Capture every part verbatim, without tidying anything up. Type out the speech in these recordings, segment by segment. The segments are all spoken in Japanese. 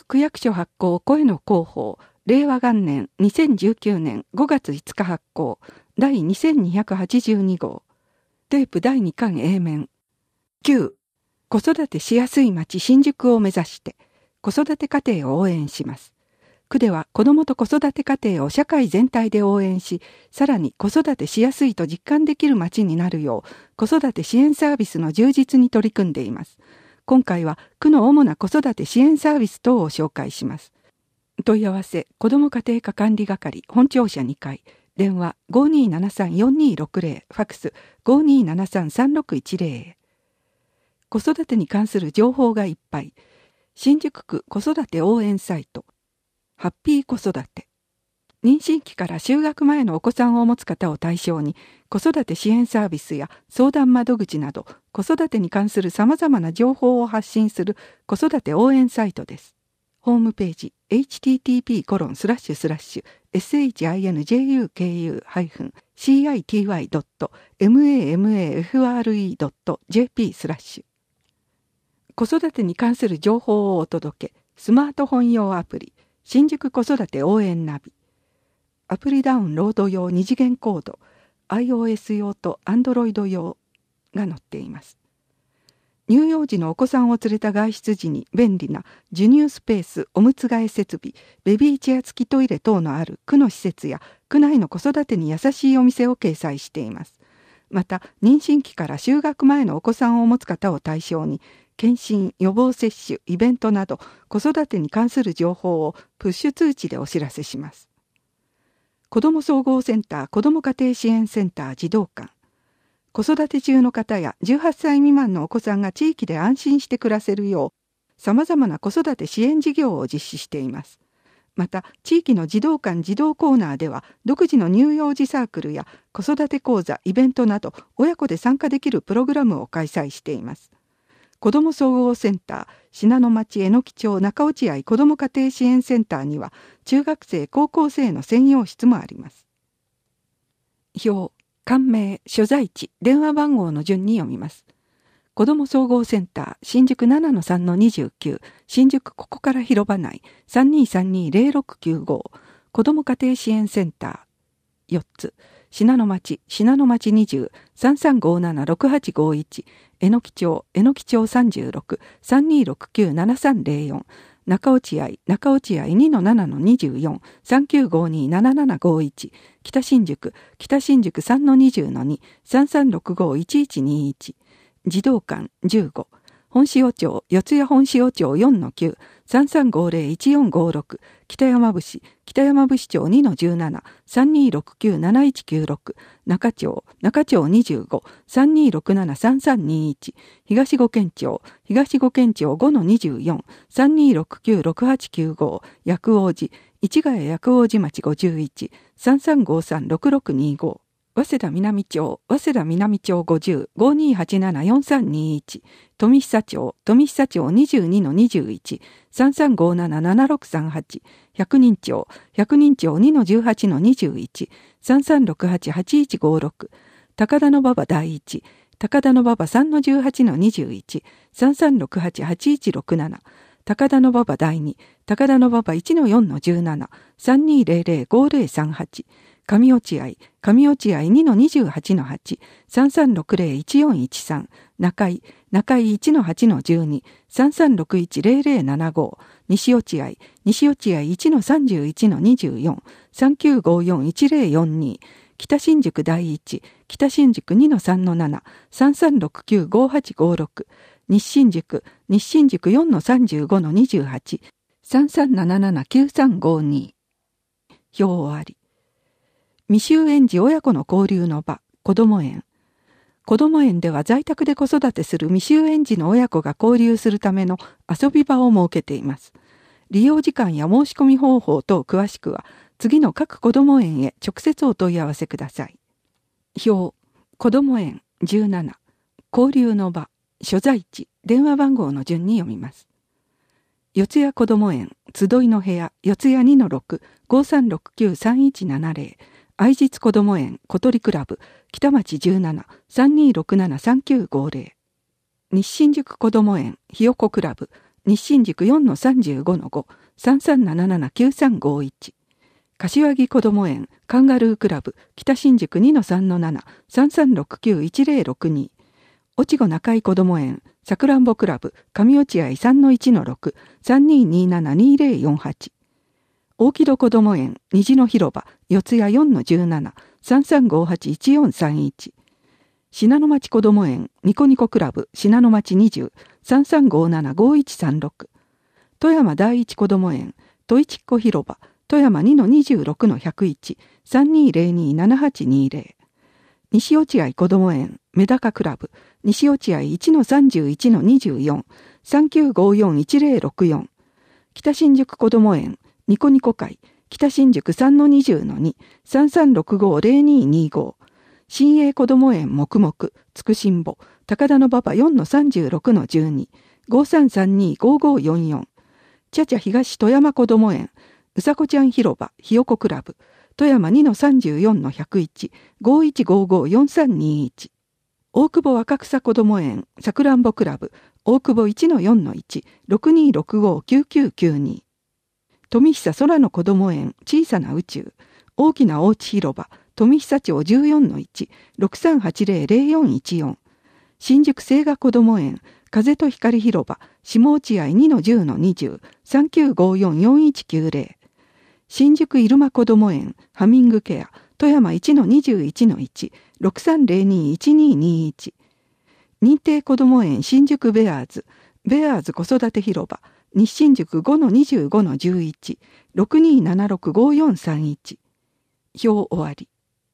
宿区役所発行声の広報令和元年にせんじゅうきゅうねんごがついつか発行第にせんにひゃくはちじゅうに号テープだいにかん A 面きゅう子育てしやすい町新宿を目指して子育て家庭を応援します。区では子どもと子育て家庭を社会全体で応援し、さらに子育てしやすいと実感できる町になるよう子育て支援サービスの充実に取り組んでいます。今回は区の主な子育て支援サービス等を紹介します。問い合わせ子ども家庭科管理係本庁舎にかい、電話 ごーにーななさんよんにーろくぜろ、ファックス ごーにーななさんさんろくいちぜろ へ。子育てに関する情報がいっぱい。新宿区子育て応援サイトハッピー子育て。妊娠期から就学前のお子さんを持つ方を対象に子育て支援サービスや相談窓口など子育てに関する様々な情報を発信する子育て応援サイトです。ホームページ エイチティーティーピーコロンスラッシュスラッシュエスエイチアイエヌジェイユーケーユーハイフンシーアイティーワイドットママフレドットジェーピースラッシュ。子育てに関する情報をお届け、スマートフォン用アプリ、新宿子育て応援ナビ。アプリダウンロード用二次元コード、iOS 用と Android 用が載っています。乳幼児のお子さんを連れた外出時に便利な授乳スペース、おむつ替え設備、ベビーチェア付きトイレ等のある区の施設や区内の子育てに優しいお店を掲載しています。また、妊娠期から就学前のお子さんを持つ方を対象に、検診、予防接種、イベントなど子育てに関する情報をプッシュ通知でお知らせします。子ども総合センター子ども家庭支援センター児童館。子育て中の方やじゅうはっさい未満のお子さんが地域で安心して暮らせるよう、様々な子育て支援事業を実施しています。また、地域の児童館児童コーナーでは、独自の乳幼児サークルや子育て講座、イベントなど、親子で参加できるプログラムを開催しています。子ども総合センター、信濃町榎町中落合子ども家庭支援センターには、中学生、高校生の専用室もあります。表、館名、所在地、電話番号の順に読みます。子ども総合センター、新宿 ななのさんのにじゅうきゅう、新宿ここから広場内、さんにーさんにーぜろろくきゅうご、子ども家庭支援センター、よっつ、信濃町、信濃町にじゅう、さんさんごーななろくはちごいち、榎町、榎町さんじゅうろく、さんにーろくきゅうななさんぜろよん、中落合、中落合 にのななのにじゅうよん、さんきゅうごにーななななごいち、北新宿、北新宿 さんのにじゅうのに、さんさんろくごいちいちにいち、児童館じゅうご、本塩町、四谷本塩町 よんのきゅう、さんさんごぜろいちよんごろく、北山伏、北山伏町 にのじゅうなな、さんにーろくきゅうなないちきゅうろく、中町、中町にじゅうご、さんにーろくななさんさんにいち、東五軒町、東五軒町 ごのにじゅうよん、さんにーろくきゅうろくはちきゅうご、薬王寺、市ヶ谷薬王寺町ごじゅういち、さんさんごさんろくろくにご、早稲田南町、早稲田南町ごじゅう、ごにーはちななよんさんにいち、富久町、富久町 にじゅうにのにじゅういち、さんさんごななななろくさんはち、百人町、百人町 にのじゅうはちのにじゅういち、さんさんろくはちはちいちごろく、高田馬場第一、高田馬場さんのじゅうはちのにじゅういち、さんさんろくはちはちいちろくなな、高田馬場第二、高田馬場いちのよんのじゅうなな、さんにーぜろぜろごぜろさんはち、上落合、上落合 にのにじゅうはちのはち、さんさんろくぜろいちよんいちさん、中井、中井 いちのはちのじゅうに、さんさんろくいちぜろぜろななご、西落合、西落合 いちのさんじゅういちのにじゅうよん、さんきゅうごよんいちぜろよんに、北新宿第一、北新宿 にのさんのなな、さんさんろくきゅうごはちごろく、日新宿、日新宿 よんのさんじゅうごのにじゅうはち、さんさんななななきゅうさんごに。表終わり。未就園児親子の交流の場、こども園。こども園では在宅で子育てする未就園児の親子が交流するための遊び場を設けています。利用時間や申し込み方法等詳しくは、次の各こども園へ直接お問い合わせください。表、こども園じゅうなな、交流の場、所在地、電話番号の順に読みます。四谷こども園、集いの部屋、四谷 にのろく、ごさんろくきゅうさんいちななぜろ、愛実こども園、小鳥クラブ、北町じゅうなな、さんにーろくななさんきゅうごぜろ。日新宿こども園、ひよこクラブ、 日新宿 よんのさんじゅうごのご、さんさんななななきゅうさんごいち。柏木こども園カンガルークラブ北新宿 にのさんのなな、さんさんろくきゅういちぜろろくに。越後中井こども園さくらんぼクラブ上落合 さんのいちのろく、さんにーにーななにーぜろよんはち。大木戸こども園虹の広場四谷 よんのじゅうなな、さんさんごはちいちよんさんいち。信濃町こども園ニコニコクラブ信濃町にじゅう、さんさんごななごいちさんろく。富山第一こども園戸市っ子広場富山 にのにじゅうろくのひゃくいち、さんにーぜろにーななはちにーぜろ。西落合こども園メダカクラブ西落合 いちのさんじゅういちのにじゅうよん、さんきゅうごよんいちぜろろくよん。北新宿こども園ニコニコ会北新宿 さんのにじゅうのに、さんさんろくごぜろにーにーご。新栄こども園もくもくつくしんぼ高田の馬場 よんのさんじゅうろくのじゅうに、ごさんさんにーごごよんよん。ちゃちゃ東富山こども園うさこちゃん広場ひよこクラブ富山 にのさんじゅうよんのひゃくいち、ごいちごごよんさんにーいち。大久保若草こども園さくらんぼクラブ大久保 いちのよんのいち、ろくにーろくごきゅうきゅうきゅうに。富久空のこども園小さな宇宙大きなおうち広場富久町 じゅうよんのいち、ろくさんはちぜろぜろよんいちよん。新宿清賀こども園風と光広場下落合 にのじゅうのにじゅう、さんきゅうごよんよんいちきゅうぜろ。新宿入間こども園ハミングケア富山 いちのにじゅういちのいち、ろくさんぜろにーいちにーにーいち。認定こども園新宿ベアーズベアーズ子育て広場西新宿 ごのにじゅうごのじゅういち、ろくにーななろくごよんさんいち。表終わり。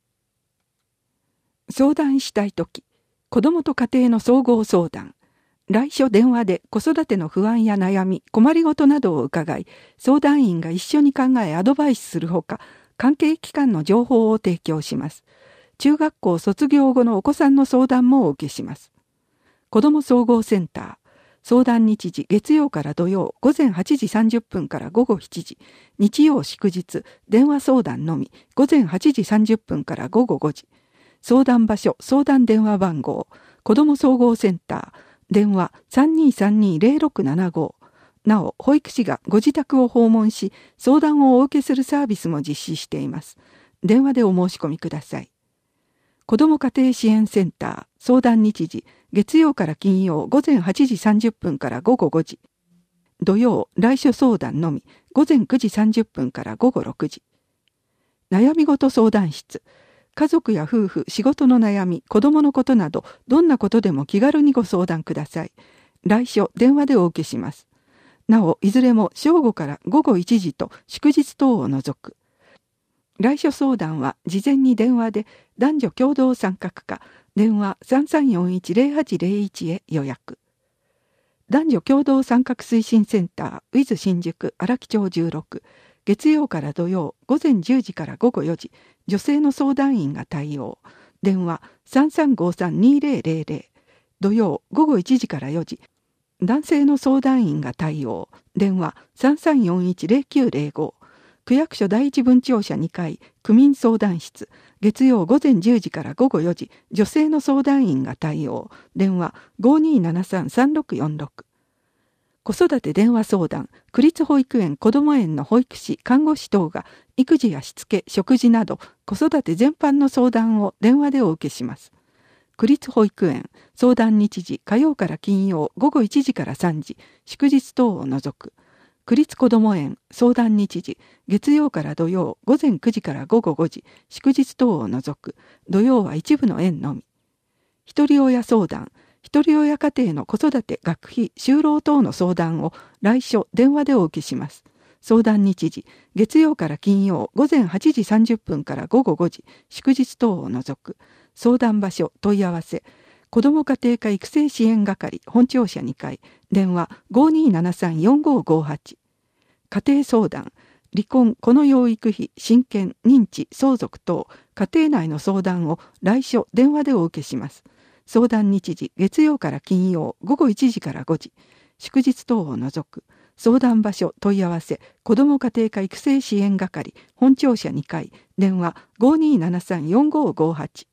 相談したいとき、子どもと家庭の総合相談。来所電話で子育ての不安や悩み、困りごとなどを伺い、相談員が一緒に考えアドバイスするほか、関係機関の情報を提供します。中学校卒業後のお子さんの相談もお受けします。子ども総合センター。相談日時月曜から土曜午前はちじさんじゅっぷんから午後しちじ、日曜祝日電話相談のみ午前はちじさんじゅっぷんから午後ごじ。相談場所相談電話番号子ども総合センター電話 さんにーさんにーぜろろくななご。なお保育士がご自宅を訪問し相談をお受けするサービスも実施しています。電話でお申し込みください。子ども家庭支援センター相談日時月曜から金曜午前はちじさんじゅっぷんから午後ごじ。土曜来所相談のみ午前くじさんじゅっぷんから午後ろくじ。悩み事相談室家族や夫婦、仕事の悩み、子供のことなど、どんなことでも気軽にご相談ください。来所、電話でお受けします。なお、いずれも正午から午後いちじと祝日等を除く。来所相談は事前に電話で男女共同参画か、電話 さんさんよんいちぜろはちぜろいち へ予約。男女共同参画推進センター、ウィズ新宿荒木町じゅうろく。月曜から土曜午前じゅうじから午後よじ、女性の相談員が対応。電話 さんさんごさんにぜろぜろぜろ。土曜午後いちじからよじ、男性の相談員が対応。電話 さんさんよんいちぜろきゅうぜろご。区役所第一分庁舎にかい区民相談室。月曜午前じゅうじから午後よじ、女性の相談員が対応。電話 ごにーななさんさんろくよんろく。子育て電話相談、区立保育園こども園の保育士、看護師等が育児やしつけ、食事など子育て全般の相談を電話でお受けします。区立保育園、相談日時火曜から金曜午後いちじからさんじ、祝日等を除く。区立こども園、相談日時月曜から土曜午前くじから午後ごじ、祝日等を除く。土曜は一部の園のみ。ひとり親相談、ひとり親家庭の子育て学費就労等の相談を来所電話でお受けします。相談日時月曜から金曜午前はちじさんじゅっぷんから午後ごじ、祝日等を除く。相談場所問い合わせ子ども家庭科育成支援係本庁舎にかい電話 ごにーななさんよんごごはち。家庭相談離婚、子の養育費、親権、認知、相続等家庭内の相談を来所電話でお受けします。相談日時月曜から金曜午後いちじからごじ、祝日等を除く。相談場所問い合わせ子ども家庭科育成支援係本庁舎にかい電話 ごにーななさんよんごごはち。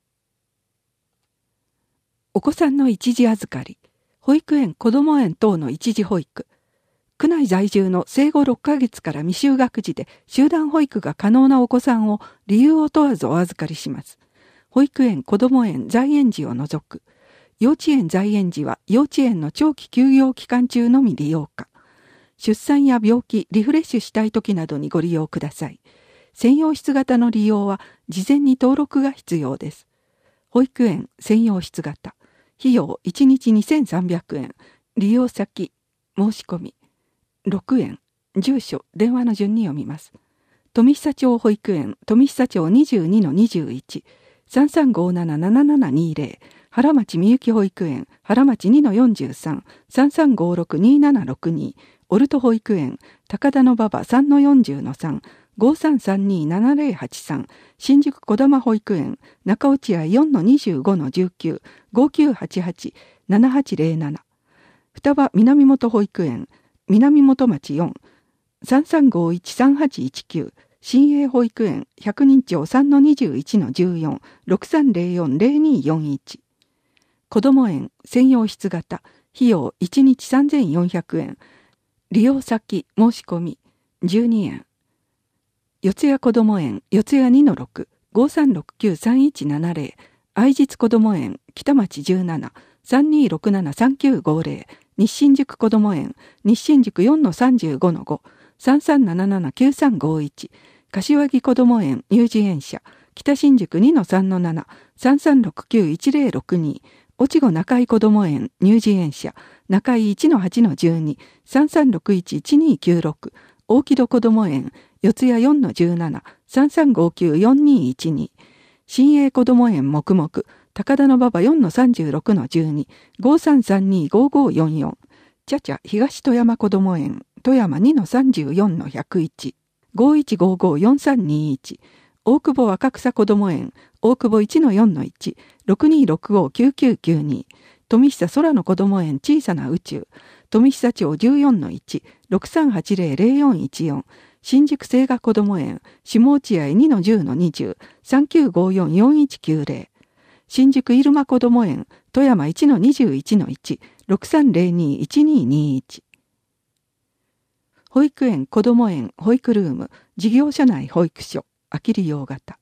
お子さんの一時預かり保育園こども園等の一時保育区内在住の生後ろっかげつから未就学児で集団保育が可能なお子さんを理由を問わずお預かりします。保育園、こども園、在園児を除く。幼稚園在園児は幼稚園の長期休業期間中のみ利用可。出産や病気、リフレッシュしたい時などにご利用ください。専用室型の利用は事前に登録が必要です。保育園専用室型。費用いちにちにせんさんびゃくえん。利用先、申し込み。ろくえん。住所、電話の順に読みます。富久町保育園、富久町 にじゅうにのにじゅういち、さんさんごななななななにぜろ、原町みゆき保育園、原町 にのよんじゅうさん、さんさんごろくにななろくに、オルト保育園、高田馬場 さんのよんじゅうのさん、ごさんさんにななぜろはちさん、新宿小玉保育園、中落合 よんのにじゅうごのじゅうきゅう、ごきゅうはちはち、ななはちぜろなな、双葉南本保育園、南本町よん、さんさんごいちさんはちいちきゅう、新栄保育園、百人町 さんのにじゅういちのじゅうよん、ろくさんぜろよんぜろによんいち、こども園専用室型、費用いちにちさんぜんよんひゃくえん、利用先申し込みじゅうにえん、四谷こども園四谷 にのろく、ごさんろくきゅうさんいちななぜろ、愛実こども園北町じゅうなな、さんにろくななさんきゅうごぜろ、日新宿こども園日新宿 よんのさんじゅうごのご、さんさんななななきゅうさんごいち、柏木こども園乳児園舎北新宿 にのさんのなな、さんさんろくきゅういちぜろろくに、越後中井こども園乳児園舎中井 いちのはちのじゅうに、さんさんろくいちいちにきゅうろく、大木戸こども園四谷 よんのじゅうなな、さんさんごきゅうよんにいちに、新栄こども園黙々高田馬場 よんのさんじゅうろくのじゅうに、ごさんさんにごごよんよん、ちゃちゃ東富山こども園富山 にのさんじゅうよんのひゃくいち、ごいちごごよんさんにいち、大久保若草こども園大久保 いちのよんのいち、ろくにろくごきゅうきゅうきゅうに、富久空のこども園小さな宇宙富久町 じゅうよんのいち、ろくさんはちぜろぜろよんいちよん、新宿清賀こども園下落合 にのじゅうのにじゅう、さんきゅうごよんよんいちきゅうぜろ、新宿入間こども園富山 いちのにじゅういちのいち、ろくさんぜろにいちににいち、保育園こども園保育ルーム事業所内保育所空き利用型。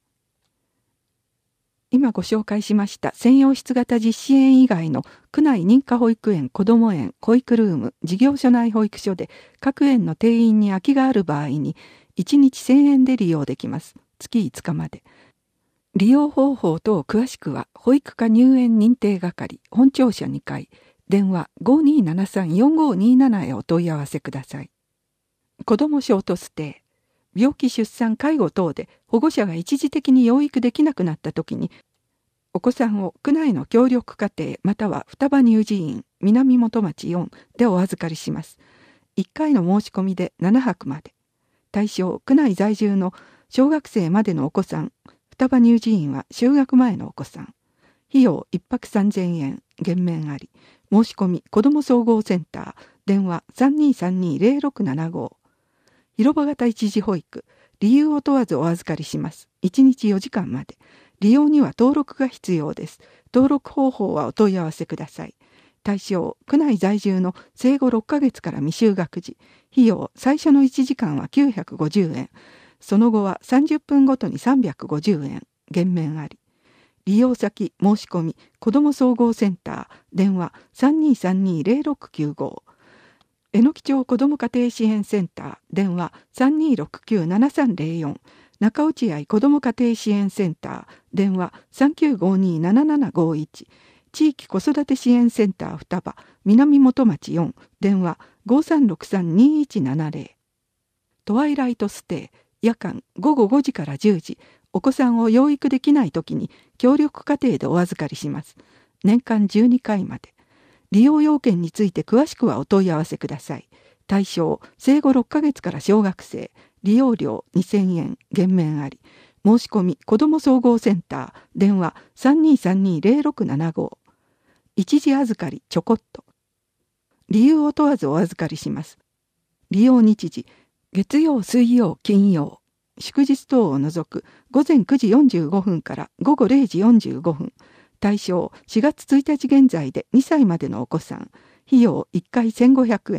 今ご紹介しました専用室型実施園以外の区内認可保育園こども園保育ルーム事業所内保育所で各園の定員に空きがある場合にいちにちせんえんで利用できます。月いつかまで。利用方法等詳しくは保育課入園認定係本庁舎にかい電話 ごにーななさんよんごにーなな へお問い合わせください。子どもショートステイ、病気出産介護等で保護者が一時的に養育できなくなった時にお子さんを区内の協力家庭または双葉乳児院南本町よんでお預かりします。いっかいの申し込みでななはくまで。対象区内在住の小学生までのお子さん、双葉乳児院は就学前のお子さん。費用いっぱくさんぜんえん、減免あり。申し込み子ども総合センター、電話 さんにーさんにーぜろろくななご。広場型一時保育、理由を問わずお預かりします。いちにちよじかんまで。利用には登録が必要です。登録方法はお問い合わせください。対象、区内在住の生後ろっかげつから未就学児。費用、最初のいちじかんはきゅうひゃくごじゅうえん。その後はさんじゅっぷんごとにさんびゃくごじゅうえん。減免あり。利用先、申し込み、子ども総合センター、電話 さんにーさんにーぜろろくきゅうご。えのき町子ども家庭支援センター、電話 さんにーろくきゅうななさんぜろよん。中落合子ども家庭支援センター、電話 さんきゅうごにーななななごいち。地域子育て支援センター双葉、南本町よん、電話 ごさんろくさんにーいちななぜろ。トワイライトステイ、夜間ごごごじからじゅうじ、お子さんを養育できないときに協力家庭でお預かりします。年間じゅうにかいまで。利用要件について詳しくはお問い合わせください。対象、生後ろっかげつから小学生。利用料にせんえん、減免あり。申し込み、子ども総合センター、電話 さんにーさんにーぜろろくななご。一時預かり、ちょこっと。理由を問わずお預かりします。利用日時、月曜、水曜、金曜。祝日等を除く、ごぜんくじよんじゅうごふんからごごれいじよんじゅうごふん。対象、しがつついたち現在でにさいまでのお子さん。費用いっかいせんごひゃくえん。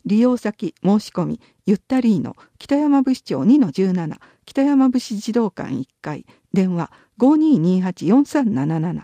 利用先申し込みゆったりーの北山伏町 にのじゅうなな 北山伏児童館いっかい電話 ごにーにーはちよんさんなななな。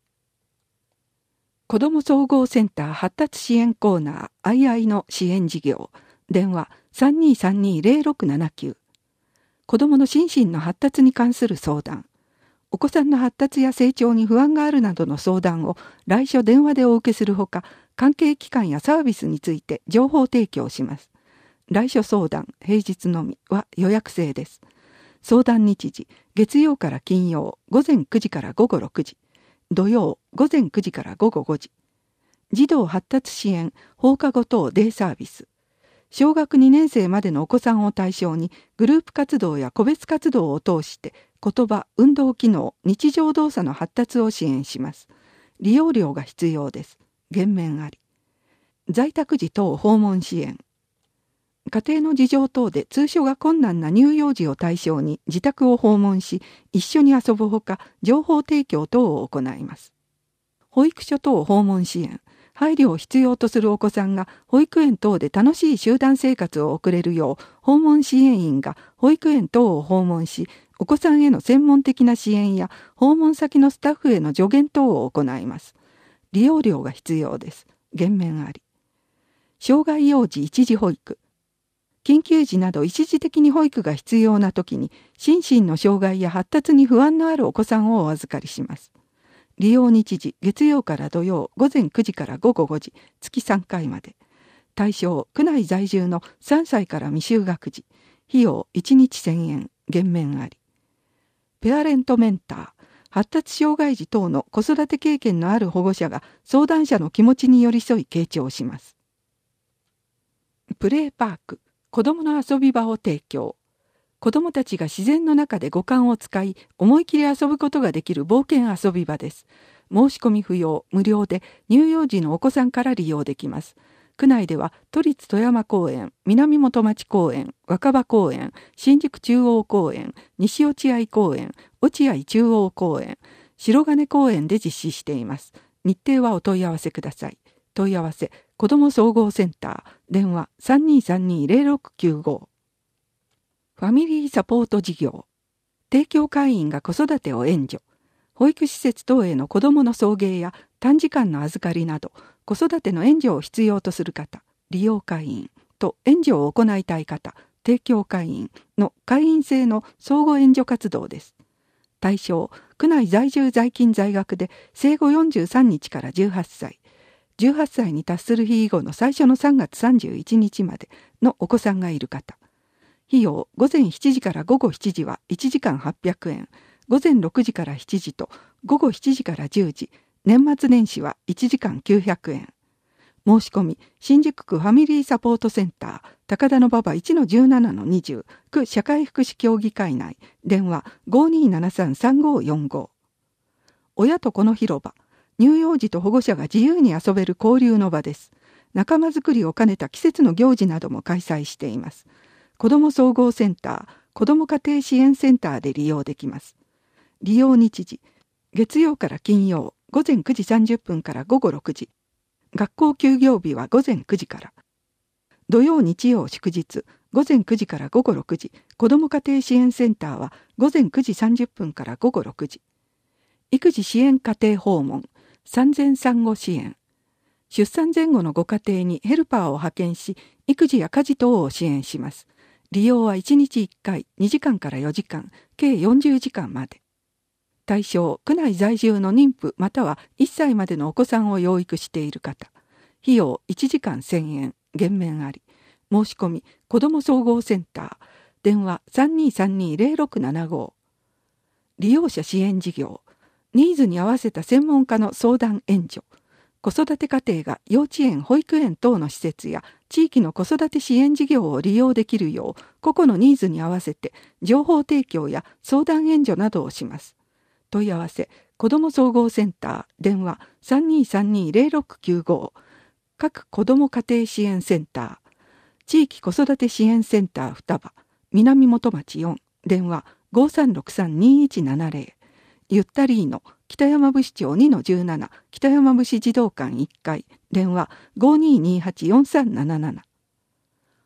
子ども総合センター発達支援コーナーアイアイの支援事業電話 さんにーさんにーぜろろくななきゅう。子どもの心身の発達に関する相談、お子さんの発達や成長に不安があるなどの相談を来所電話でお受けするほか、関係機関やサービスについて情報提供します。来所相談平日のみは予約制です。相談日時、月曜から金曜午前くじから午後ろくじ、土曜午前くじから午後ごじ。児童発達支援放課後等デイサービス。小学にねん生までのお子さんを対象にグループ活動や個別活動を通して言葉、運動機能、日常動作の発達を支援します。利用料が必要です。減免あり。在宅時等訪問支援。家庭の事情等で通所が困難な乳幼児を対象に自宅を訪問し、一緒に遊ぶほか情報提供等を行います。保育所等訪問支援。配慮を必要とするお子さんが保育園等で楽しい集団生活を送れるよう、訪問支援員が保育園等を訪問し、お子さんへの専門的な支援や訪問先のスタッフへの助言等を行います。利用料が必要です。減免あり。障害幼児一時保育。緊急時など一時的に保育が必要な時に、心身の障害や発達に不安のあるお子さんをお預かりします。利用日時、月曜から土曜、午前くじから午後ごじ、月さんかいまで。対象、区内在住のさんさいから未就学児。費用いちにちせんえん、減免あり。ペアレントメンター、発達障害児等の子育て経験のある保護者が相談者の気持ちに寄り添い傾聴します。プレイパーク、子どもの遊び場を提供。子どもたちが自然の中で五感を使い、思い切り遊ぶことができる冒険遊び場です。申し込み不要、無料で乳幼児のお子さんから利用できます。区内では都立富山公園、南本町公園、若葉公園、新宿中央公園、西落合公園、落合中央公園、白金公園で実施しています。日程はお問い合わせください。問い合わせ、子ども総合センター、電話 さんにーさんにーぜろろくきゅうご。ファミリーサポート事業。提供会員が子育てを援助。保育施設等への子どもの送迎や短時間の預かりなど、子育ての援助を必要とする方、利用会員と援助を行いたい方、提供会員の会員制の相互援助活動です。対象、区内在住在勤在学で生後よんじゅうさんにちからじゅうはっさい。じゅうはっさいに達する日以後の最初のさんがつさんじゅういちにちまでのお子さんがいる方。費用、午前しちじから午後しちじはいちじかんはっぴゃくえん、午前ろくじからしちじと午後しちじからじゅうじ、年末年始はいちじかんきゅうひゃくえん。申し込み、新宿区ファミリーサポートセンター、高田馬場 いちのじゅうななのにじゅう、区社会福祉協議会内、電話 ごにーななさんさんごーよんご。親と子の広場、乳幼児と保護者が自由に遊べる交流の場です。仲間づくりを兼ねた季節の行事なども開催しています。子ども総合センター、子ども家庭支援センターで利用できます。利用日時、月曜から金曜、午前くじさんじゅっぷんから午後ろくじ。学校休業日は午前くじから。土曜日曜祝日、午前くじから午後ろくじ。子ども家庭支援センターは午前くじさんじゅっぷんから午後ろくじ。育児支援家庭訪問、産前産後支援。出産前後のご家庭にヘルパーを派遣し、育児や家事等を支援します。利用はいちにちいっかい、にじかんからよじかん、計よんじゅうじかんまで。対象、区内在住の妊婦またはいっさいまでのお子さんを養育している方。費用いちじかんせんえん、減免あり。申し込み、子ども総合センター、電話 さんにーさんにーぜろろくななご。利用者支援事業、ニーズに合わせた専門家の相談援助。子育て家庭が幼稚園、保育園等の施設や地域の子育て支援事業を利用できるよう、個々のニーズに合わせて情報提供や相談援助などをします。問い合わせ、子ども総合センター、電話 さんにーさんにーぜろろくきゅうご。各子ども家庭支援センター、地域子育て支援センター双葉、南本町よん、電話 ごさんろくさんにーいちななぜろ。ゆったりーの北山伏町 にのじゅうなな 北山伏児童館いっかい、電話 ごにーにーはちよんさんなななな。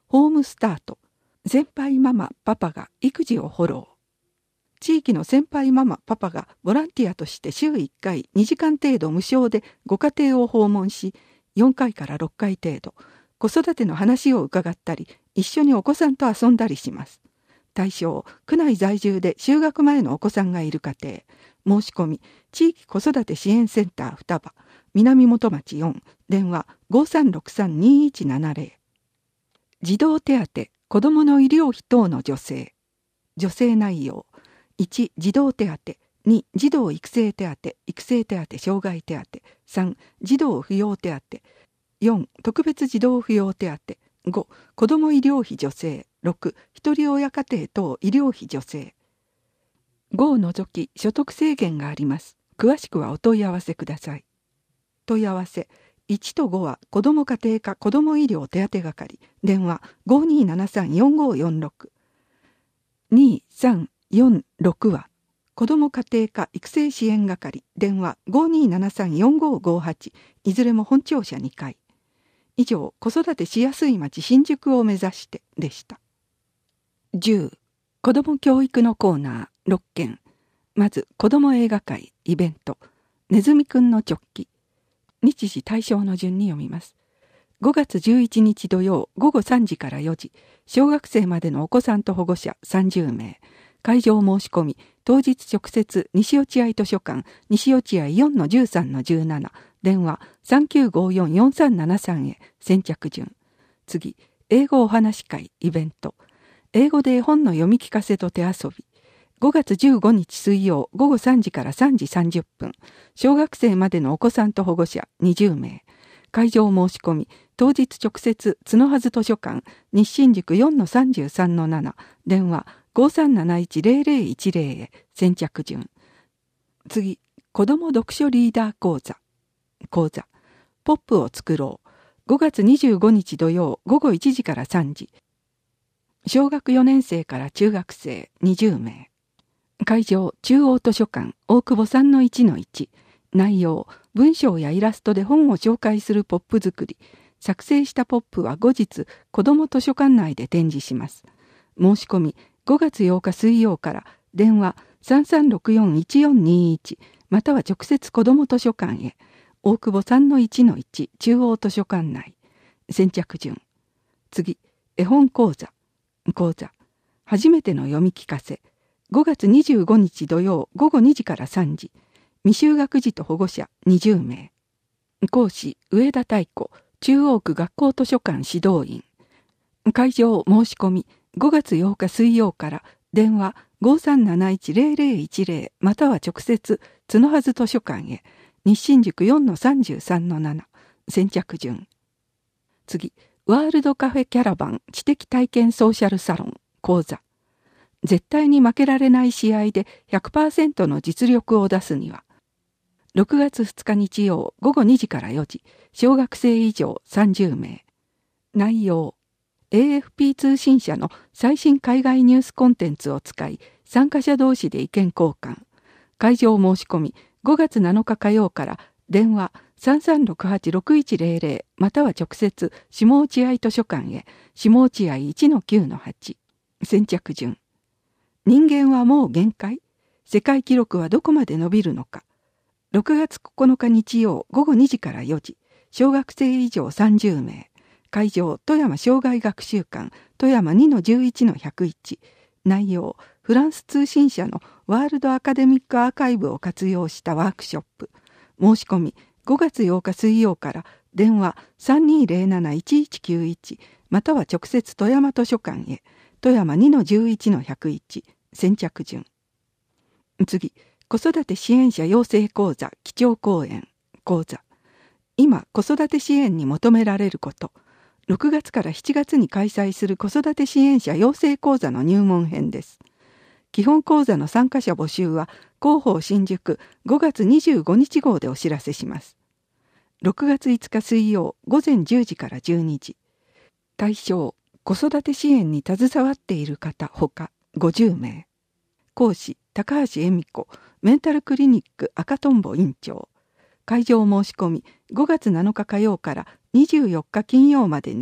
ホームスタート。先輩ママ、パパが育児をフォロー。地域の先輩ママ、パパがボランティアとして週いっかいにじかん程度無償でご家庭を訪問し、よんかいからろっかい程度、子育ての話を伺ったり、一緒にお子さんと遊んだりします。対象、区内在住で就学前のお子さんがいる家庭。申し込み、地域子育て支援センター双葉、南本町よん、電話 ごさんろくさんにいちななゼロ。児童手当、子どもの医療費等の助成。助成内容。いち、児童手当。に、児童育成手当、育成手当、障害手当。さん、児童扶養手当。よん、特別児童扶養手当。ご、子ども医療費助成。ろく、一人親家庭等医療費助成。ごを除き所得制限があります。詳しくはお問い合わせください。問い合わせ。いちとごは子ども家庭科子ども医療手当係。電話 ごにーななさんよんごよんろく。にさんよんろくは子ども家庭科育成支援係。電話 ごにーななさんよんごごはち。いずれも本庁舎にかい。以上、子育てしやすい町新宿を目指してでした。じゅう、子ども教育のコーナーろっけん。まず、子ども映画会イベント。ねずみくんのチョッキ。日時対象の順に読みます。ごがつじゅういちにち土曜ごごさんじからよじ、小学生までのお子さんと保護者さんじゅうめい。会場申し込み、当日直接西落合図書館、西落合 よんのじゅうさんのじゅうなな、電話 さんきゅうごよんよんさんななさん へ先着順。次、英語お話会イベント。英語で絵本の読み聞かせと手遊び。ごがつじゅうごにち水曜ごごさんじからさんじさんじゅっぷん、小学生までのお子さんと保護者にじゅうめい。会場申し込み、当日直接角はず図書館、西新宿 よんのさんじゅうさんのなな、電話 ごさんなないちゼロゼロいちゼロ へ先着順。次、子ども読書リーダー講座。講座、ポップを作ろう。ごがつにじゅうごにち土曜ごごいちじからさんじ。小学よねんせいから中学生にじゅうめい。会場、中央図書館、大久保 さんのいちのいち。内容、文章やイラストで本を紹介するポップ作り。作成したポップは後日、子ども図書館内で展示します。申し込み、ごがつようか水曜から、電話 さんさんろくよんいちよんにいち、または直接子ども図書館へ。大久保 さんのいちのいち、中央図書館内。先着順。次、絵本講座。講座、初めての読み聞かせ。ごがつにじゅうごにち土曜ごごにじからさんじ。未就学児と保護者にじゅうめい。講師、上田太子、中央区学校図書館指導員。会場申し込み、ごがつようか水曜から、電話 ごさんなないちゼロゼロいちゼロ、または直接、角はず図書館へ、西新宿 よんのさんじゅうさんのなな、先着順。次、ワールドカフェキャラバン知的体験ソーシャルサロン講座。絶対に負けられない試合で ひゃくパーセント の実力を出すには。ろくがつふつか日曜ごごにじからよじ、小学生以上さんじゅうめい。内容、エーエフピー 通信社の最新海外ニュースコンテンツを使い、参加者同士で意見交換。会場申し込み、ごがつなのか火曜から、電話 さんさんろくはちろくいちゼロゼロ または直接下落合図書館へ、下落合 いちのきゅうのはち。先着順。人間はもう限界？世界記録はどこまで伸びるのか。ろくがつここのか日曜ごごにじからよじ、小学生以上さんじゅうめい。会場、富山障害学習館、富山 にのじゅういちのひゃくいち。内容、フランス通信社のワールドアカデミックアーカイブを活用したワークショップ。申し込み、ごがつようか水曜から、電話 さんにーぜろなないちいちきゅういち、または直接富山図書館へ、富山 にのじゅういちのひゃくいち、先着順。次、子育て支援者養成講座基調講演講座。今、子育て支援に求められること。ろくがつからしちがつに開催する子育て支援者養成講座の入門編です。基本講座の参加者募集は、広報新宿ごがつにじゅうごにち号でお知らせします。ろくがついつか水曜ごぜんじゅうじからじゅうにじ。対象、子育て支援に携わっている方ほかごじゅうめい。講師、高橋恵美子、メンタルクリニック赤とんぼ院長。会場申し込み、ごがつなのか火曜からにじゅうよっか金曜までに、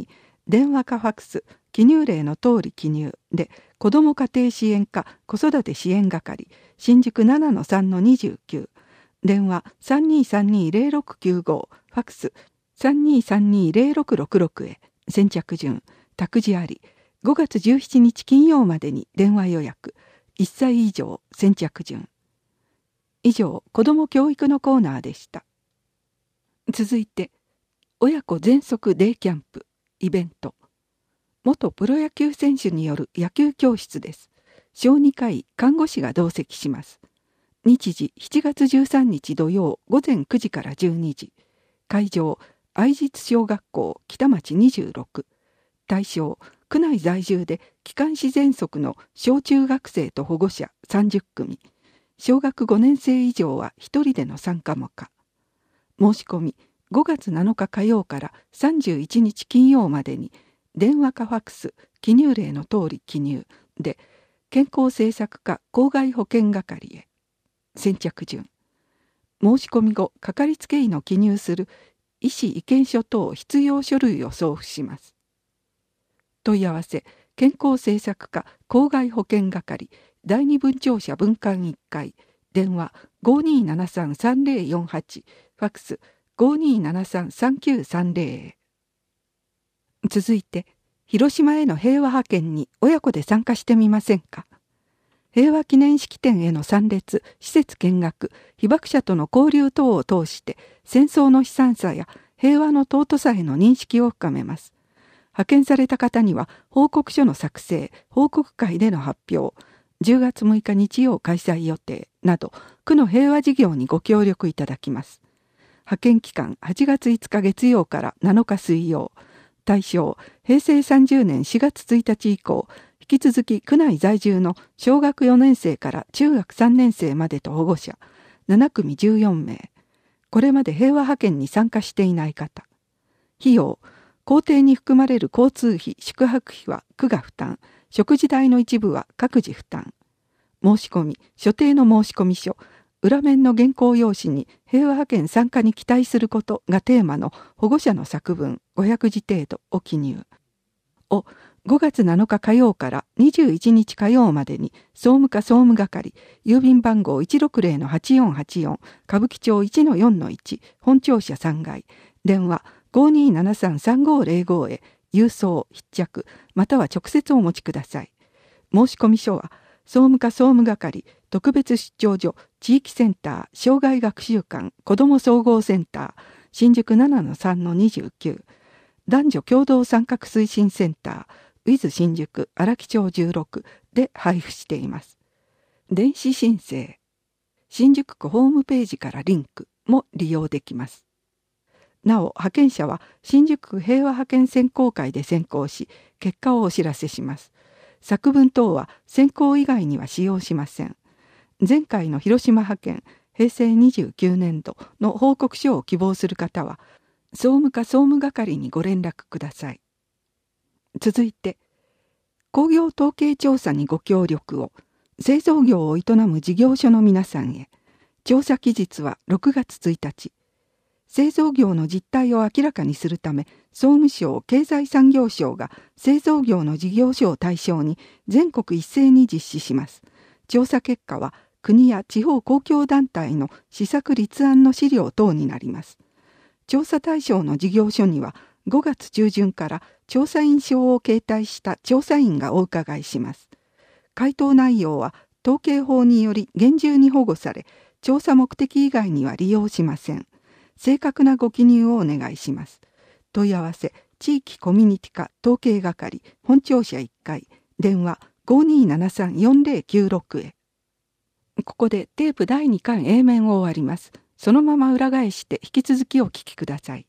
電話かファックス、記入例の通り記入で、子ども家庭支援課子育て支援係、新宿 ななのさんのにじゅうきゅう、電話 さんにーさんにーゼロろくきゅうご、ファックス さんにーさんにーゼロろくろくろく へ、先着順、託児あり、ごがつじゅうしちにち金曜までに電話予約、いっさい以上先着順。以上、子ども教育のコーナーでした。続いて、親子全息デイキャンプ、イベント。元プロ野球選手による野球教室です。小児科医、看護師が同席します。日時しちがつじゅうさんにち土曜午前くじからじゅうにじ。会場、愛実小学校北町にじゅうろく。対象、区内在住で気管支喘息の小中学生と保護者さんじゅっくみ。小学ごねんせい以上はひとりでの参加も可。申し込み、ごがつなのか火曜からさんじゅういちにち金曜までに、電話かファックス、記入例の通り記入で、健康政策課公害保険係へ。先着順。申し込み後、かかりつけ医の記入する医師意見書等必要書類を送付します。問い合わせ、健康政策課公害保険係第二分庁舎分館いっかい、電話 ごーにーななさんさんぜろよんはち、ファックス ごーにーななさんさんきゅうさんぜろ へ。続いて、広島への平和派遣に親子で参加してみませんか。平和記念式典への参列、施設見学、被爆者との交流等を通して、戦争の悲惨さや平和の尊さへの認識を深めます。派遣された方には、報告書の作成、報告会での発表、じゅうがつむいか日曜開催予定など、区の平和事業にご協力いただきます。派遣期間はちがついつか月曜からなのか水曜。対象、へいせいさんじゅうねんしがつついたち以降、引き続き区内在住の小学よねんせいから中学さんねんせいまでと保護者、ななくみじゅうよんめい。これまで平和派遣に参加していない方。費用、工程に含まれる交通費、宿泊費は区が負担、食事代の一部は各自負担。申し込み、所定の申込書、裏面の原稿用紙に平和派遣参加に期待することがテーマの保護者の作文ごひゃくじ程度を記入。をごがつなのか火曜からにじゅういちにち火曜までに総務課総務係、郵便番号いちろくゼロのはちよんはちよん、歌舞伎町 いちのよんのいち、本庁舎さんがい、電話 ごーにーななさんさんごーゼロご へ郵送、必着、または直接お持ちください。申込書は、総務課総務係、特別出張所、地域センター、障害学習館、子ども総合センター、新宿 ななのさんのにじゅうきゅう、男女共同参画推進センター、ウィズ新宿荒木町じゅうろくで配布しています。電子申請、新宿区ホームページからリンクも利用できます。なお、派遣者は新宿区平和派遣選考会で選考し、結果をお知らせします。作文等は選考以外には使用しません。前回の広島派遣へいせいにじゅうきゅうねんどの報告書を希望する方は、総務課総務係にご連絡ください。続いて、工業統計調査にご協力を、製造業を営む事業所の皆さんへ。調査期日はろくがつついたち。製造業の実態を明らかにするため、総務省経済産業省が製造業の事業所を対象に全国一斉に実施します。調査結果は国や地方公共団体の施策立案の資料等になります。調査対象の事業所にはごがつちゅうじゅんから調査員証を携帯した調査員がお伺いします。回答内容は統計法により厳重に保護され、調査目的以外には利用しません。正確なご記入をお願いします。問い合わせ、地域コミュニティ課統計係、本庁舎いっかい、電話 ごーにーななさんよんぜろきゅうろく へ。ここでテープだいにかん A 面を終わります。そのまま裏返して引き続きお聞きください。